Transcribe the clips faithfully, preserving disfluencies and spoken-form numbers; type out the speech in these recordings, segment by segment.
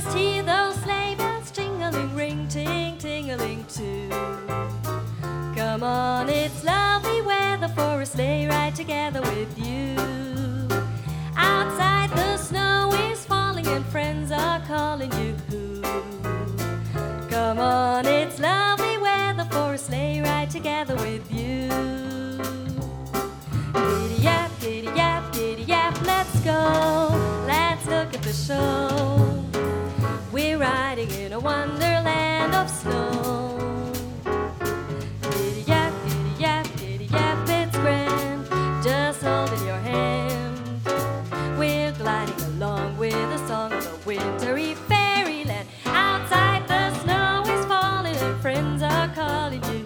just hear those sleigh bells jingling, ring, ting, tingling too. Come on, it's lovely weather for a sleigh ride together with you. Outside the snow is falling and friends are calling you. Come on, it's lovely weather for a sleigh ride together with you. Giddy yap, giddy yap, giddy yap, let's go. Let's look at the show. We're riding in a wonderland of snow. Giddy yap, giddy yap, giddy yap, it's grand. Just holding your hand. We're gliding along with the song of a wintry fairyland. Outside the snow is falling and friends are calling you.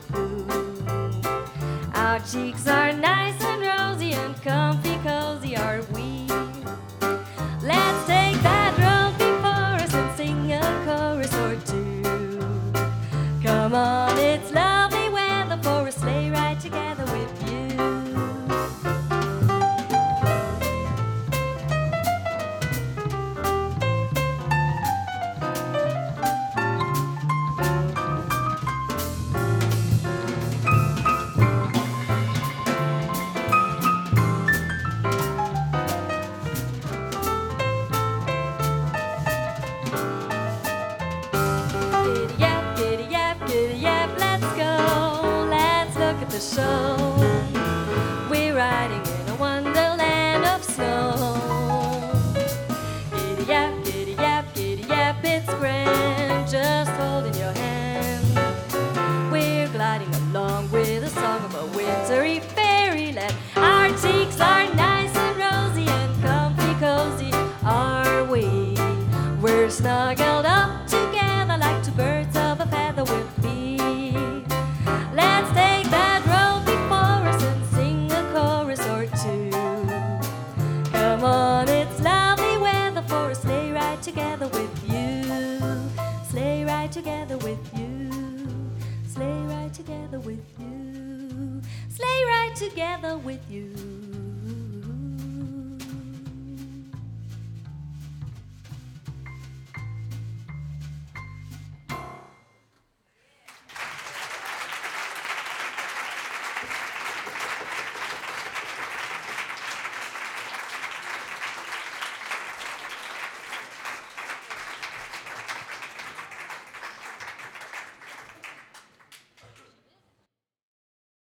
Our cheeks are nice and rosy and comfy cozy are we. Let's take that road before us and sing a chorus or two. Come on, it's lovely weather for a sleigh ride together with you. The show. We're riding in a wonderland of snow. Giddy yap, giddy yap, giddy yap, it's grand. Just holding your hand. We're gliding along with a song of a wintry fairyland. Our cheeks are nice and rosy and comfy cozy are we. We're snuggled up together like two birds of a feather will be. Let's take that road before us and sing a chorus or two. Come on, it's lovely weather for a sleigh ride together with you. Sleigh ride together with you. Sleigh ride together with you. Sleigh ride together with you.